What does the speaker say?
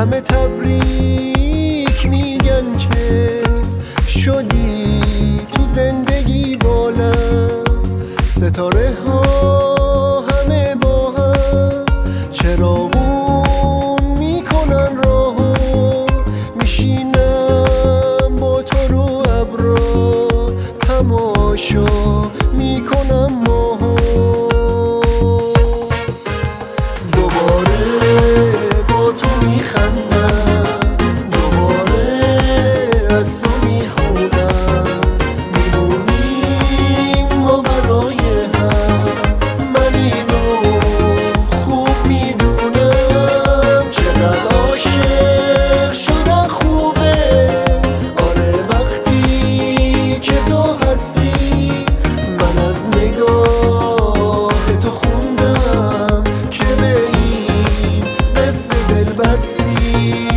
همه تبریک میگن که شدی تو زندگی بلند. ستاره ها همه با هم چراغون میکنن راهو، میشینم با تو رو ابرا تماشا میکنم ماهو. دوباره با تو میخندم، دوباره از تو میخونم، میمونیم ما برای هم. من اینو خوب میدونم چقدر عاشق شدن خوبه. آره وقتی که تو هستی من از نگاه تو خوندم که به این قصه دل بستی.